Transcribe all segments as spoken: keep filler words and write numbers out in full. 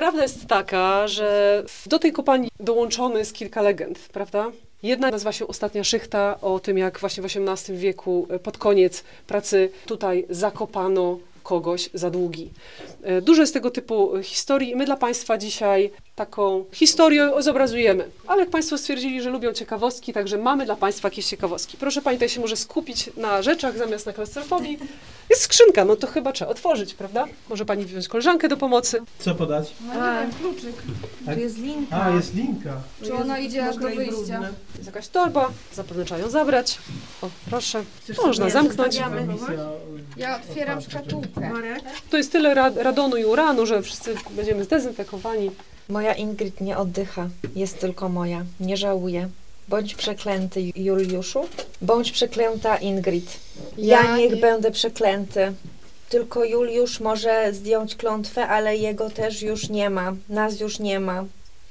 Prawda jest taka, że do tej kopalni dołączony jest kilka legend, prawda? Jedna nazywa się Ostatnia Szychta, o tym jak właśnie w osiemnastym wieku pod koniec pracy tutaj zakopano kogoś za długi. Dużo jest tego typu historii i my dla Państwa dzisiaj taką historię zobrazujemy. Ale jak Państwo stwierdzili, że lubią ciekawostki, także mamy dla Państwa jakieś ciekawostki. Proszę Pani tutaj się może skupić na rzeczach zamiast na klaustrofobii. Jest skrzynka, no to chyba trzeba otworzyć, prawda? Może Pani wziąć koleżankę do pomocy. Co podać? No nie wiem, kluczyk. Tak? Tu jest linka. A, jest linka. Czy ona idzie aż do Mokre i wyjścia? brudne. Jest jakaś torba, zapewne trzeba ją zabrać. O, proszę. Chcesz Można sobie zamknąć. zostawiamy. Misja, Ja otwieram szkatułkę. Tu jest tyle ra radonu i uranu, że wszyscy będziemy zdezynfekowani. Moja Ingrid nie oddycha, jest tylko moja, nie żałuję. Bądź przeklęty, Juliuszu, bądź przeklęta, Ingrid. Ja, Ja niech nie- będę przeklęty. Tylko Juliusz może zdjąć klątwę, ale jego też już nie ma, nas już nie ma.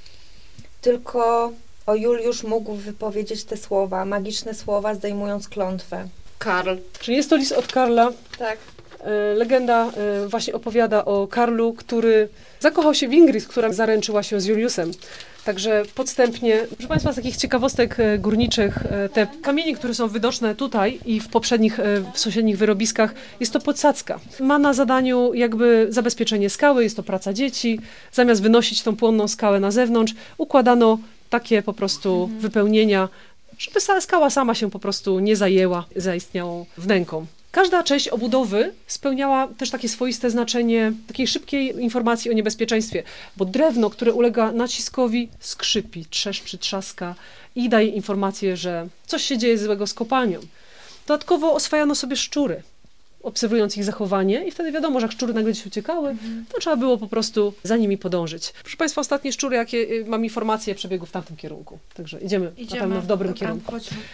Tylko o Juliusz mógł wypowiedzieć te słowa, magiczne słowa, zdejmując klątwę. Karl. Czyli jest to list od Karla. Tak. E, Legenda e, właśnie opowiada o Karlu, który zakochał się w Ingrid, która zaręczyła się z Juliusem. Także podstępnie, proszę Państwa, z takich ciekawostek e, górniczych, e, te kamienie, które są widoczne tutaj i w poprzednich, e, w sąsiednich wyrobiskach, jest to podsadzka. Ma na zadaniu jakby zabezpieczenie skały, jest to praca dzieci. Zamiast wynosić tą płonną skałę na zewnątrz, układano takie po prostu wypełnienia, żeby sa- skała sama się po prostu nie zajęła zaistniałą wnęką. Każda część obudowy spełniała też takie swoiste znaczenie takiej szybkiej informacji o niebezpieczeństwie, bo drewno, które ulega naciskowi, skrzypi, trzeszczy, trzaska i daje informację, że coś się dzieje złego z kopalnią. Dodatkowo oswajano sobie szczury, obserwując ich zachowanie i wtedy wiadomo, że jak szczury nagle gdzieś uciekały, to trzeba było po prostu za nimi podążyć. Proszę Państwa, ostatnie szczury, jakie y, mam informacje, przebiegły w tamtym kierunku. Także idziemy, na pewno w dobrym Dobra, kierunku. chodźmy.